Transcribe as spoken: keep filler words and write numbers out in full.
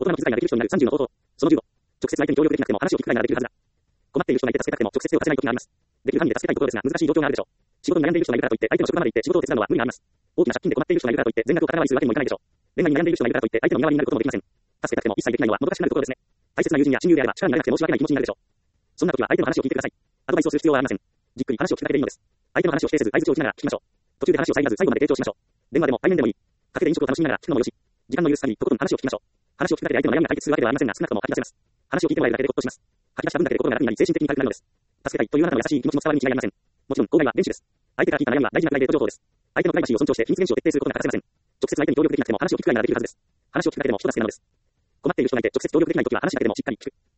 大人の気遣いができる人になるさんじゅうの方法。そのじゅうご。直接相手に協力できなくても話を聞く機会ができるはずだ。困っている人がいて助けたくても直接手を貸せない時があります。できる範囲で助けたいところですが難しい状況があるでしょう。仕事に悩んでいる人がいるからといって相手の職場まで行って仕事を手伝うのは無理があります。大きな借金で困っている人がいるからといって全額を肩代わりするわけにもいかないでしょう。恋愛に悩んでいる人がいるからといって相手の身代わりになることもできません。助けたくても一切できないのはもどかしくなるところですね。大切な友人や親友であれば力になれなくて申し訳ない気持ちになるでしょう。そんな時は相手の話を聞いてください。アドバイスをする必要はありません。じっくり話を聞くだけでいいのです。相手の話を否定せず相槌を打ちながら聞きましょう。途中で話を遮らず最後まで傾聴しましょう。電話でも対面でもいい。カフェで飲食を楽しみながら聞くのもよし。時間の許す限りとことん話を聞きましょう。話を聞くだけで相手の悩みが解決するわけではありませんが少なくとも吐き出せます。話を聞いてもらえるだけでほっとします。吐き出した分だけで心が楽になり精神的に軽くなるのです。助けたいというあなたの優しい気持ちも伝わるに違いありません。もちろん、公害は電子です。相手から聞いた悩みは大事なプライベート情報です。相手のプライバシーを尊重して秘密厳守を徹底することが欠かせません。直接相手に協力できなくても話を聞く機会ならできるはずです。話を聞くだけでも人助けなのです。困っている人がいて直接協力できないときは話だけでもしっかり聞く。